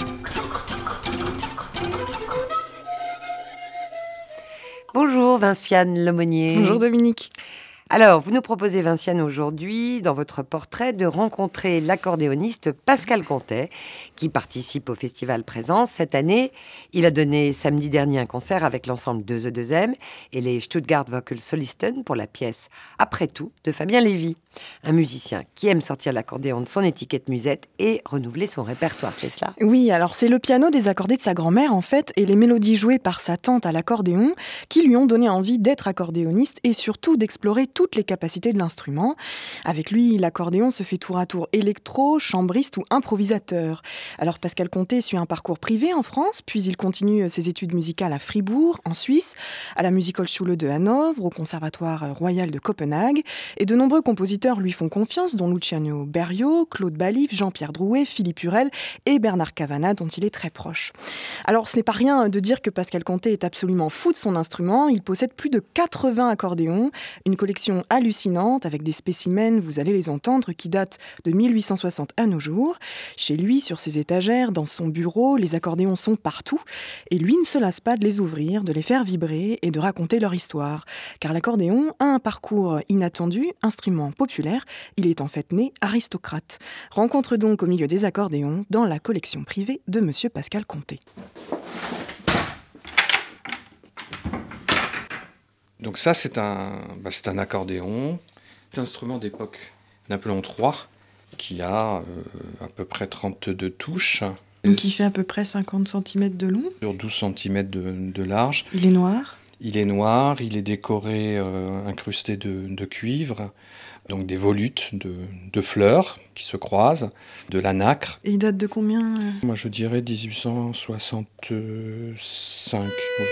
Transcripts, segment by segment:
Bonjour Vinciane Lemonnier. Bonjour Dominique. Alors, vous nous proposez, Vinciane, aujourd'hui, dans votre portrait, de rencontrer l'accordéoniste Pascal Contet, qui participe au Festival Présence cette année. Il a donné samedi dernier un concert avec l'ensemble de The 2M et les Stuttgart Vocal Solisten pour la pièce Après tout de Fabien Lévy, un musicien qui aime sortir l'accordéon de son étiquette musette et renouveler son répertoire, c'est cela? Oui, alors c'est le piano désaccordé de sa grand-mère en fait et les mélodies jouées par sa tante à l'accordéon qui lui ont donné envie d'être accordéoniste et surtout d'explorer toutes les capacités de l'instrument. Avec lui, l'accordéon se fait tour à tour électro, chambriste ou improvisateur. Alors Pascal Contet suit un parcours privé en France, puis il continue ses études musicales à Fribourg, en Suisse, à la Musikhochschule de Hanovre, au Conservatoire royal de Copenhague, et de nombreux compositeurs lui font confiance, dont Luciano Berio, Claude Balif, Jean-Pierre Drouet, Philippe Hurel et Bernard Cavana, dont il est très proche. Alors ce n'est pas rien de dire que Pascal Contet est absolument fou de son instrument. Il possède plus de 80 accordéons, une collection hallucinante avec des spécimens, vous allez les entendre, qui datent de 1860 à nos jours. Chez lui, sur ses étagères, dans son bureau, les accordéons sont partout et lui ne se lasse pas de les ouvrir, de les faire vibrer et de raconter leur histoire. Car l'accordéon a un parcours inattendu, instrument populaire, il est en fait né aristocrate. Rencontre donc au milieu des accordéons dans la collection privée de Monsieur Pascal Contet. Donc ça, c'est un accordéon, c'est un instrument d'époque Napoléon III qui a à peu près 32 touches. Donc il fait à peu près 50 cm de long. Sur 12 cm de large. Il est noir. Il est noir, il est décoré, incrusté de cuivre, donc des volutes de fleurs qui se croisent, de la nacre. Et il date de combien Moi je dirais 1865, oui.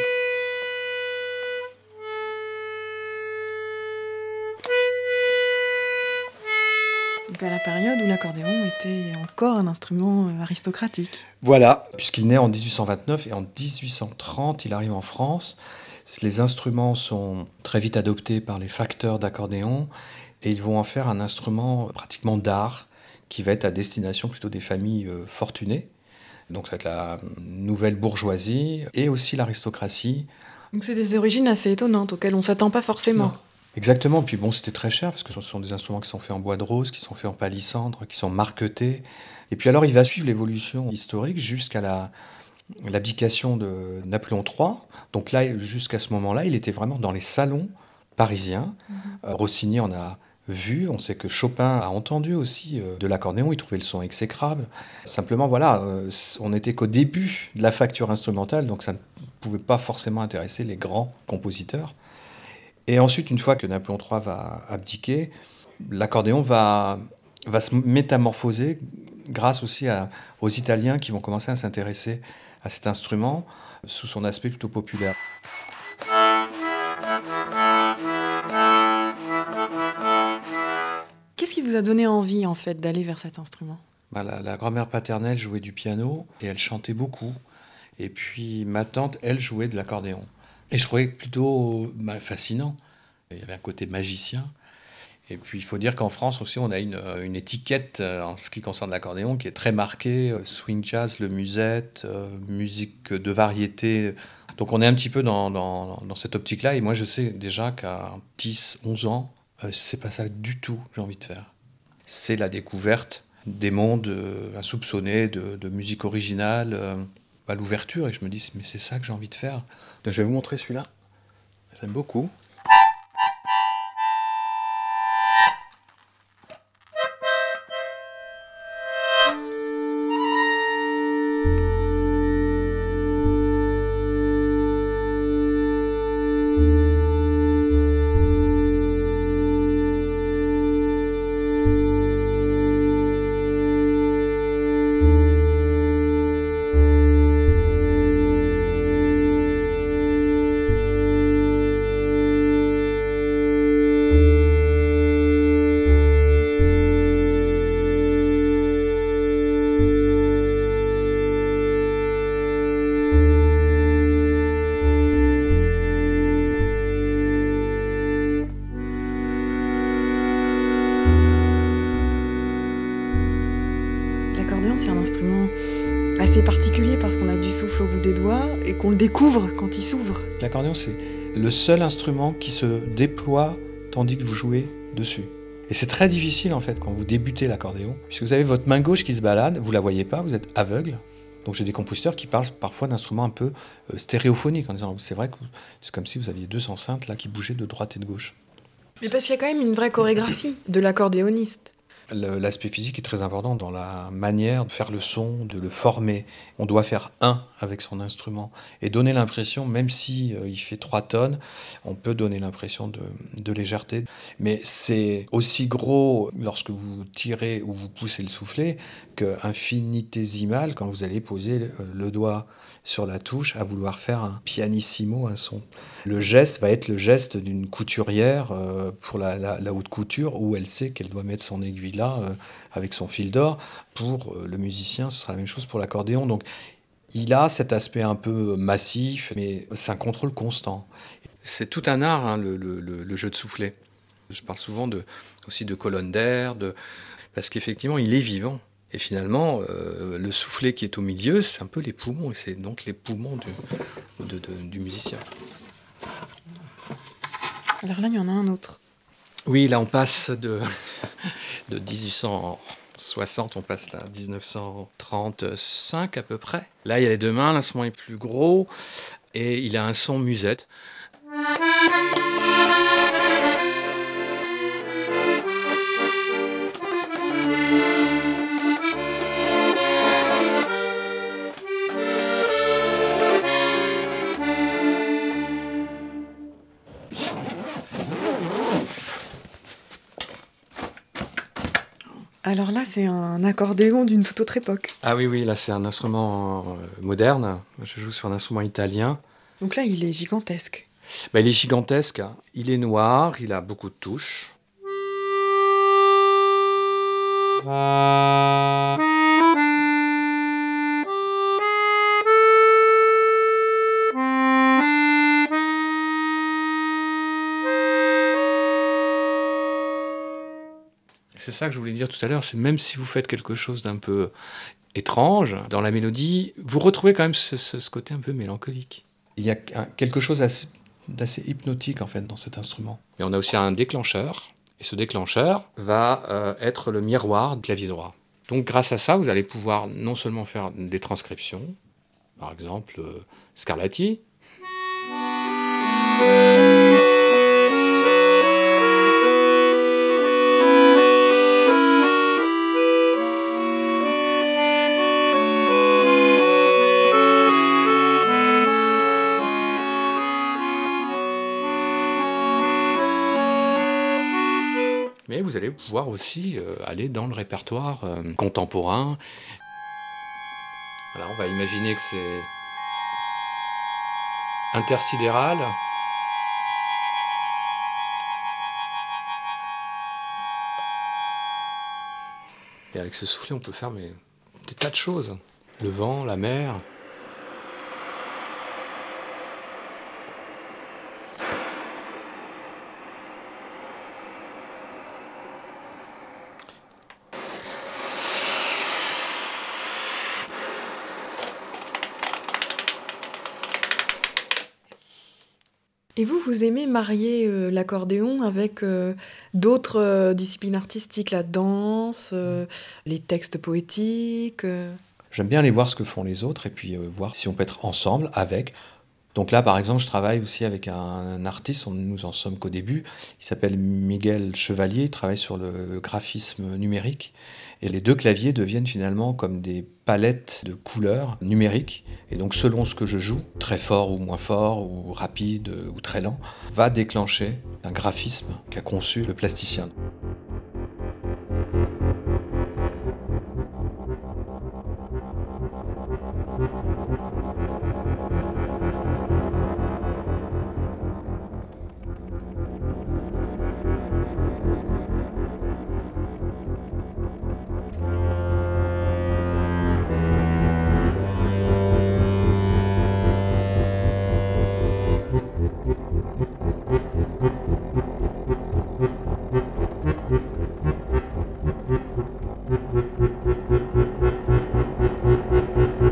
Donc à la période où l'accordéon était encore un instrument aristocratique. Voilà, puisqu'il naît en 1829 et en 1830 il arrive en France. Les instruments sont très vite adoptés par les facteurs d'accordéon et ils vont en faire un instrument pratiquement d'art qui va être à destination plutôt des familles fortunées. Donc ça va être la nouvelle bourgeoisie et aussi l'aristocratie. Donc c'est des origines assez étonnantes auxquelles on ne s'attend pas forcément. Non. Exactement, puis bon, c'était très cher parce que ce sont des instruments qui sont faits en bois de rose, qui sont faits en palissandre, qui sont marquetés. Et puis alors il va suivre l'évolution historique jusqu'à l'abdication de Napoléon III. Donc là, jusqu'à ce moment-là, il était vraiment dans les salons parisiens. Rossini en a vu, on sait que Chopin a entendu aussi de l'accordéon, il trouvait le son exécrable. Simplement, voilà, on n'était qu'au début de la facture instrumentale, donc ça ne pouvait pas forcément intéresser les grands compositeurs. Et ensuite, une fois que Napoléon III va abdiquer, l'accordéon va se métamorphoser grâce aussi aux Italiens qui vont commencer à s'intéresser à cet instrument sous son aspect plutôt populaire. Qu'est-ce qui vous a donné envie en fait d'aller vers cet instrument ? La grand-mère paternelle jouait du piano et elle chantait beaucoup. Et puis ma tante, elle, jouait de l'accordéon. Et je trouvais plutôt fascinant. Il y avait un côté magicien. Et puis il faut dire qu'en France aussi, on a une étiquette en ce qui concerne l'accordéon qui est très marquée. Swing jazz, le musette, musique de variété. Donc on est un petit peu dans cette optique-là. Et moi je sais déjà qu'à 10, 11 ans, c'est pas ça du tout que j'ai envie de faire. C'est la découverte des mondes insoupçonnés de musique originale. L'ouverture et je me dis mais c'est ça que j'ai envie de faire. Donc, je vais vous montrer celui-là. J'aime beaucoup. L'accordéon, c'est un instrument Assez particulier parce qu'on a du souffle au bout des doigts et qu'on le découvre quand il s'ouvre. L'accordéon, c'est le seul instrument qui se déploie tandis que vous jouez dessus. Et c'est très difficile en fait quand vous débutez l'accordéon, puisque vous avez votre main gauche qui se balade, vous la voyez pas, vous êtes aveugle. Donc j'ai des compositeurs qui parlent parfois d'instruments un peu stéréophoniques, en disant c'est vrai que c'est comme si vous aviez deux enceintes là qui bougeaient de droite et de gauche. Mais parce qu'il y a quand même une vraie chorégraphie de l'accordéoniste. L'aspect physique est très important dans la manière de faire le son, de le former. On doit faire un avec son instrument et donner l'impression, même si il fait 3 tonnes, on peut donner l'impression de légèreté. Mais c'est aussi gros lorsque vous tirez ou vous poussez le soufflet qu'infinitésimal quand vous allez poser le doigt sur la touche à vouloir faire un pianissimo, un son. Le geste va être le geste d'une couturière pour la haute couture où elle sait qu'elle doit mettre son aiguille là avec son fil d'or. Pour le musicien, ce sera la même chose pour l'accordéon. Donc il a cet aspect un peu massif, mais c'est un contrôle constant. C'est tout un art, hein, le jeu de soufflet. Je parle souvent aussi de colonne d'air, parce qu'effectivement il est vivant. Et finalement, le soufflet qui est au milieu, c'est un peu les poumons, et c'est donc les poumons du musicien. Alors là, il y en a un autre. Oui, là on passe de 1860, on passe à 1935 à peu près. Là il y a les deux mains, l'instrument est plus gros et il a un son musette. Alors là, c'est un accordéon d'une toute autre époque. Ah oui, là c'est un instrument moderne. Je joue sur un instrument italien. Donc là, il est gigantesque. Il est gigantesque, hein. Il est noir, il a beaucoup de touches. C'est ça que je voulais dire tout à l'heure, c'est même si vous faites quelque chose d'un peu étrange dans la mélodie, vous retrouvez quand même ce côté un peu mélancolique. Il y a quelque chose d'assez hypnotique en fait dans cet instrument. Et on a aussi un déclencheur, et ce déclencheur va être le miroir du clavier droit. Donc grâce à ça, vous allez pouvoir non seulement faire des transcriptions, par exemple Scarlatti. Mais vous allez pouvoir aussi aller dans le répertoire contemporain. Voilà, on va imaginer que c'est intersidéral. Et avec ce soufflet, on peut faire des tas de choses. Le vent, la mer. Et vous aimez marier l'accordéon avec d'autres disciplines artistiques, la danse, les textes poétiques J'aime bien aller voir ce que font les autres et puis voir si on peut être ensemble avec. Donc là, par exemple, je travaille aussi avec un artiste, nous en sommes qu'au début, il s'appelle Miguel Chevalier, il travaille sur le graphisme numérique. Et les deux claviers deviennent finalement comme des palettes de couleurs numériques. Et donc selon ce que je joue, très fort ou moins fort, ou rapide ou très lent, va déclencher un graphisme qu'a conçu le plasticien. Thank you.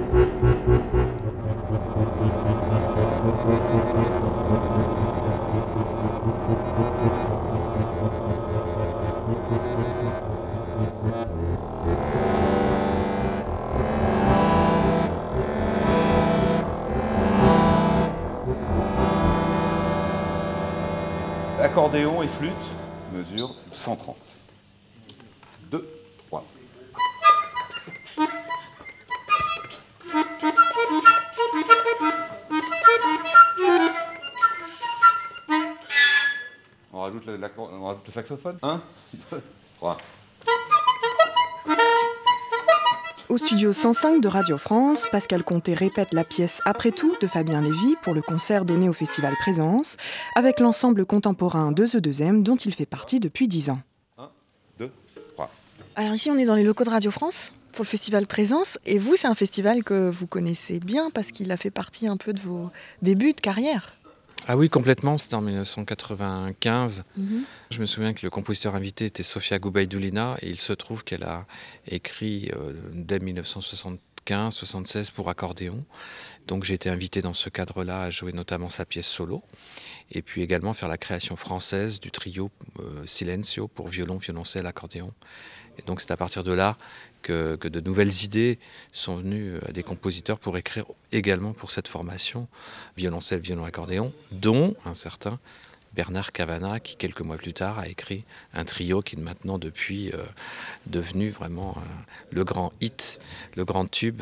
accordéon et flûte mesure 130. 2, 3. On rajoute le saxophone. 1, 2, 3. Au studio 105 de Radio France, Pascal Conté répète la pièce Après tout de Fabien Lévy pour le concert donné au Festival Présence avec l'ensemble contemporain de The 2M dont il fait partie depuis 10 ans. 1, 2, 3. Alors ici on est dans les locaux de Radio France pour le Festival Présence et vous c'est un festival que vous connaissez bien parce qu'il a fait partie un peu de vos débuts de carrière. Ah oui, complètement, c'était en 1995. Je me souviens que le compositeur invité était Sofia Gubaidoulina et il se trouve qu'elle a écrit dès 1975-76 pour accordéon. Donc j'ai été invité dans ce cadre-là à jouer notamment sa pièce solo et puis également faire la création française du trio Silencio pour violon, violoncelle, accordéon. Et donc c'est à partir de là que de nouvelles idées sont venues à des compositeurs pour écrire également pour cette formation violoncelle, violon, accordéon, dont un certain Bernard Cavana qui quelques mois plus tard a écrit un trio qui est maintenant depuis devenu vraiment le grand hit, le grand tube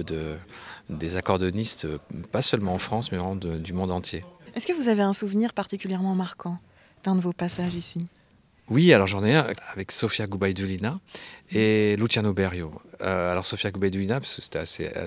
des accordéonistes, pas seulement en France mais vraiment du monde entier. Est-ce que vous avez un souvenir particulièrement marquant d'un de vos passages ici ? Oui, alors j'en ai un avec Sofia Gubaidoulina et Luciano Berio. Alors Sofia Gubaidoulina, parce que c'était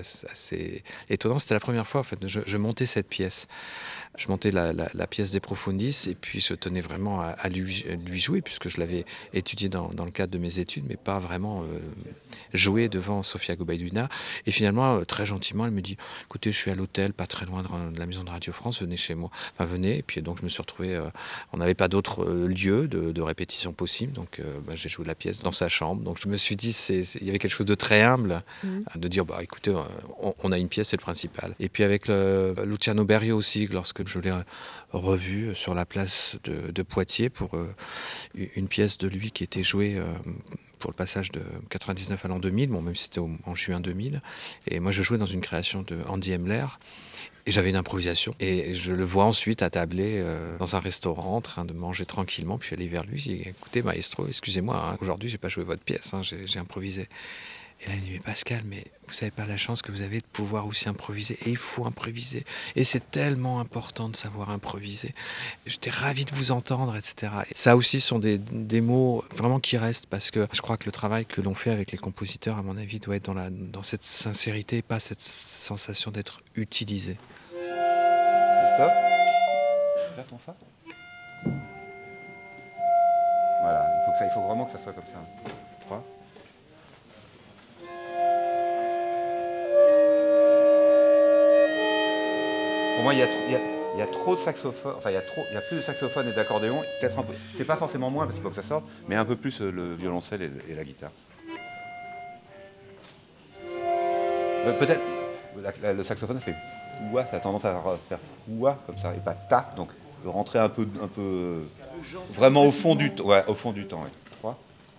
assez étonnant, c'était la première fois en fait, je montais cette pièce. Je montais la pièce des Profundis et puis je tenais vraiment à lui jouer puisque je l'avais étudié dans le cadre de mes études, mais pas vraiment jouer devant Sofia Gubaidoulina. Et finalement, très gentiment, elle me dit « Écoutez, je suis à l'hôtel, pas très loin de la maison de Radio France, venez chez moi. » Enfin, venez. Et puis donc je me suis retrouvé, on n'avait pas d'autres lieux de répétition possible, donc j'ai joué la pièce dans sa chambre. Donc je me suis dit, il y avait quelque chose de très humble de dire « Écoutez, on a une pièce, c'est le principal. » Et puis avec Luciano Berio aussi, lorsque je l'ai revu sur la place de Poitiers pour une pièce de lui qui était jouée pour le passage de 99 à l'an 2000, bon, même si c'était en juin 2000. Et moi, je jouais dans une création de Andy Hemler. Et j'avais une improvisation. Et je le vois ensuite attabler dans un restaurant, en train de manger tranquillement. Puis je suis allé vers lui, j'ai dit « Écoutez, maestro, excusez-moi, hein, aujourd'hui, j'ai pas joué votre pièce, hein, j'ai improvisé. » Et là, il dit « Mais Pascal, mais vous savez pas la chance que vous avez de pouvoir aussi improviser. Et il faut improviser. Et c'est tellement important de savoir improviser. J'étais ravi de vous entendre, etc. » Et ça aussi sont des mots vraiment qui restent parce que je crois que le travail que l'on fait avec les compositeurs, à mon avis, doit être dans cette sincérité et pas cette sensation d'être utilisé. Stop. Faire ton fa. Voilà, il faut vraiment que ça soit comme ça. 3. Pour moi, il y a trop de saxophones, enfin il y a plus de saxophones et d'accordéon, peut-être un peu. C'est pas forcément moins parce qu'il faut que ça sorte, mais un peu plus le violoncelle et la guitare. Peut-être le saxophone ça fait ouah, ça a tendance à faire ouah comme ça et pas ta, donc rentrer un peu vraiment au fond du temps, ouais, au fond du temps. Ouais. 3.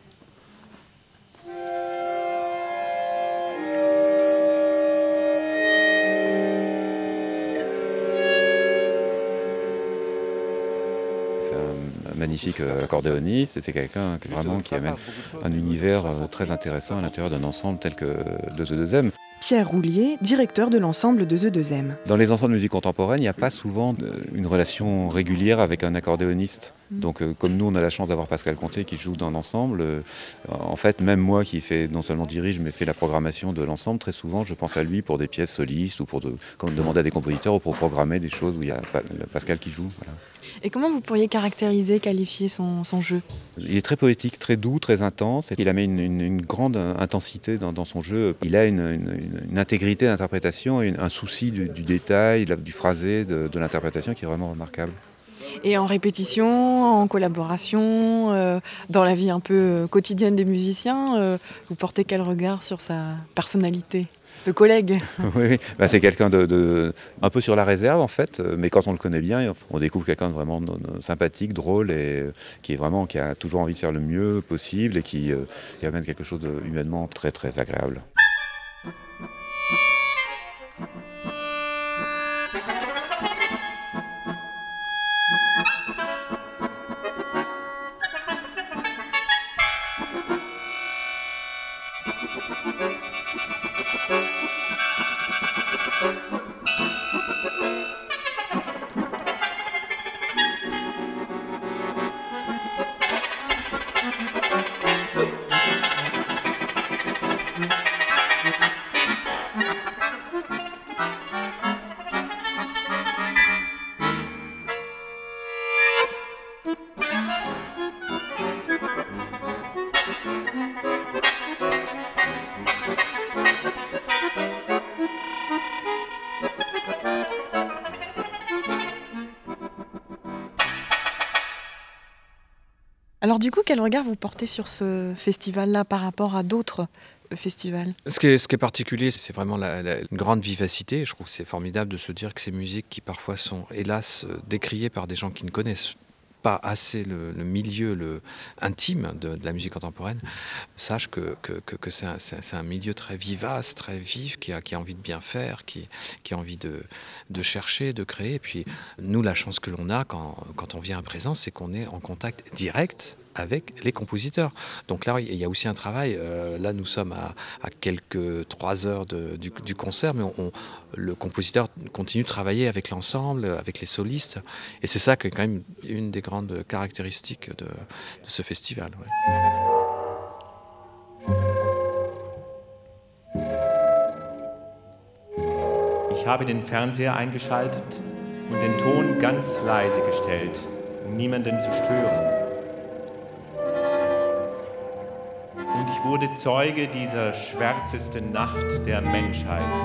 C'est un magnifique accordéoniste et c'est quelqu'un qui amène un univers très intéressant à l'intérieur d'un ensemble tel que de The 2M. Pierre Roulier, directeur de l'ensemble de The 2M. Dans les ensembles de musique contemporaine, il n'y a pas souvent une relation régulière avec un accordéoniste. Donc comme nous, on a la chance d'avoir Pascal Conté qui joue dans l'ensemble, en fait, même moi qui non seulement dirige, mais fait la programmation de l'ensemble, très souvent, je pense à lui pour des pièces solistes ou pour demander à des compositeurs ou pour programmer des choses où il y a Pascal qui joue. Voilà. Et comment vous pourriez caractériser, qualifier son jeu ? Il est très poétique, très doux, très intense. Il a mis une grande intensité dans son jeu. Il a une intégrité d'interprétation et un souci du détail, du phrasé, de l'interprétation qui est vraiment remarquable. Et en répétition, en collaboration, dans la vie un peu quotidienne des musiciens, vous portez quel regard sur sa personnalité de collègue? Oui, bah c'est quelqu'un un peu sur la réserve en fait, mais quand on le connaît bien, on découvre quelqu'un de vraiment sympathique, drôle et qui a toujours envie de faire le mieux possible et qui amène quelque chose humainement très très agréable. Alors du coup, quel regard vous portez sur ce festival-là par rapport à d'autres festivals? Ce qui est particulier, c'est vraiment une grande vivacité. Je trouve que c'est formidable de se dire que ces musiques qui parfois sont, hélas, décriées par des gens qui ne connaissent pas assez le milieu intime de la musique contemporaine, sachent que c'est un milieu très vivace, très vif, qui a envie de bien faire, qui a envie de chercher, de créer. Et puis nous, la chance que l'on a quand on vient à Présence, c'est qu'on est en contact direct avec les compositeurs. Donc là, il y a aussi un travail. Là, nous sommes à quelques 3 heures du concert, mais le compositeur continue de travailler avec l'ensemble, avec les solistes. Et c'est ça qui est quand même une des grandes caractéristiques de ce festival. Ouais. Ich habe den Fernseher eingeschaltet und den Ton ganz leise gestellt, um niemanden zu stören. Und ich wurde Zeuge dieser schwärzesten Nacht der Menschheit.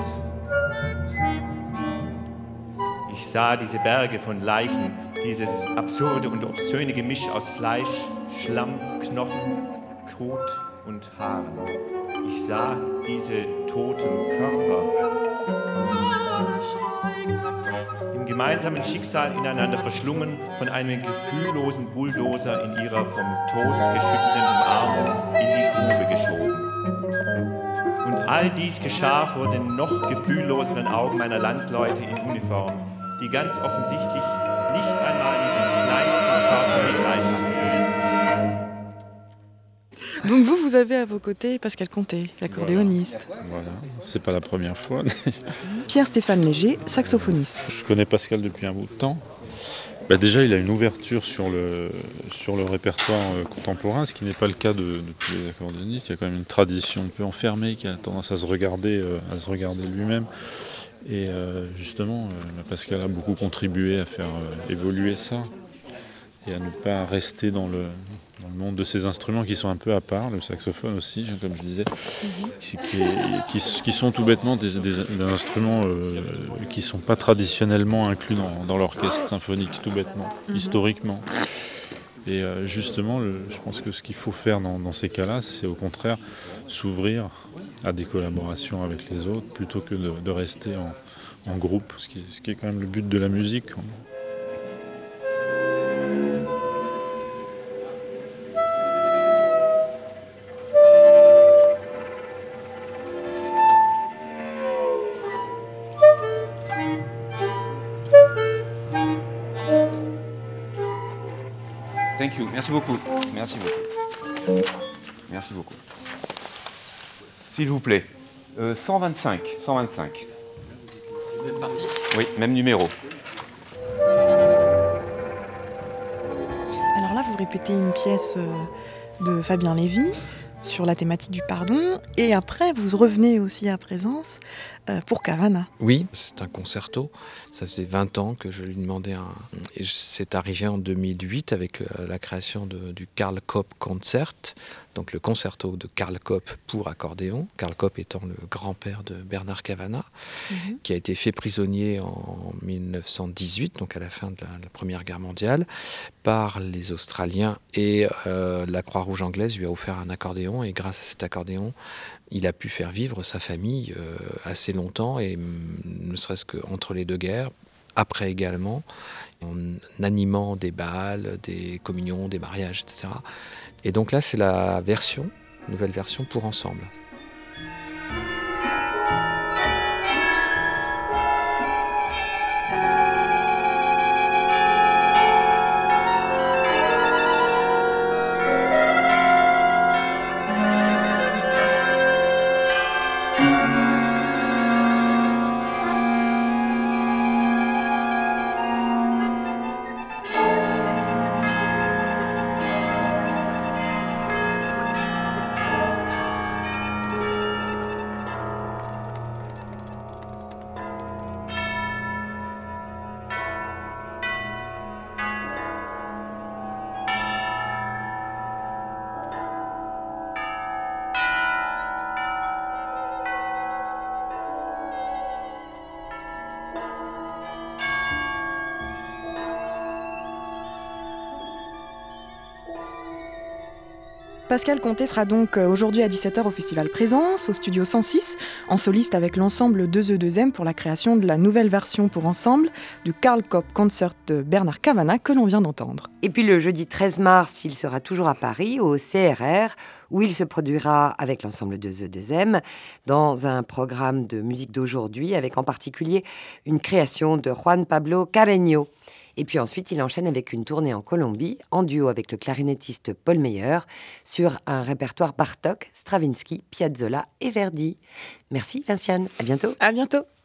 Ich sah diese Berge von Leichen, dieses absurde und obszöne Gemisch aus Fleisch, Schlamm, Knochen, Kot und Haaren. Ich sah diese toten Körper im gemeinsamen Schicksal ineinander verschlungen, von einem gefühllosen Bulldozer in ihrer vom Tod geschüttelten Umarmung in die Grube geschoben. Und all dies geschah vor den noch gefühlloseren Augen meiner Landsleute in Uniform, die ganz offensichtlich nicht einmal mit dem kleinsten Körpermitleid hatten. Donc vous avez à vos côtés Pascal Conté, l'accordéoniste. Voilà, c'est pas la première fois. Pierre-Stéphane Léger, saxophoniste. Je connais Pascal depuis un bout de temps. Déjà, il a une ouverture sur le répertoire contemporain, ce qui n'est pas le cas de tous les accordéonistes. Il y a quand même une tradition un peu enfermée qui a tendance à se regarder lui-même. Et justement, Pascal a beaucoup contribué à faire évoluer ça et à ne pas rester dans le monde de ces instruments qui sont un peu à part, le saxophone aussi, comme je disais, qui sont tout bêtement des instruments qui ne sont pas traditionnellement inclus dans l'orchestre symphonique, tout bêtement, historiquement. Et justement, je pense que ce qu'il faut faire dans ces cas-là, c'est au contraire s'ouvrir à des collaborations avec les autres, plutôt que de rester en groupe, ce qui est quand même le but de la musique. Thank you. Merci beaucoup. Merci beaucoup. Merci beaucoup. S'il vous plaît. 125. Vous êtes parti ? Oui, même numéro. Alors là, vous répétez une pièce de Fabien Lévy sur la thématique du pardon, et après vous revenez aussi à Présence pour Cavana. Oui, c'est un concerto. Ça faisait 20 ans que je lui demandais et c'est arrivé en 2008 avec la création du Karl Kopp Concert, donc le concerto de Karl Kopp pour accordéon. Karl Kopp étant le grand-père de Bernard Cavana, qui a été fait prisonnier en 1918, donc à la fin de la Première Guerre mondiale, par les Australiens, et la Croix-Rouge anglaise lui a offert un accordéon, et grâce à cet accordéon, il a pu faire vivre sa famille assez longtemps, et ne serait-ce qu'entre les deux guerres, après également, en animant des bals, des communions, des mariages, etc. Et donc là, c'est la nouvelle version pour ensemble. Pascal Conté sera donc aujourd'hui à 17h au Festival Présence, au Studio 106, en soliste avec l'ensemble 2E2M pour la création de la nouvelle version pour ensemble du Karl Kopp Concert de Bernard Kavanagh que l'on vient d'entendre. Et puis le jeudi 13 mars, il sera toujours à Paris, au CRR, où il se produira avec l'ensemble 2E2M dans un programme de musique d'aujourd'hui, avec en particulier une création de Juan Pablo Carreño. Et puis ensuite, il enchaîne avec une tournée en Colombie, en duo avec le clarinettiste Paul Meyer, sur un répertoire Bartók, Stravinsky, Piazzolla et Verdi. Merci Vinciane, à bientôt. À bientôt.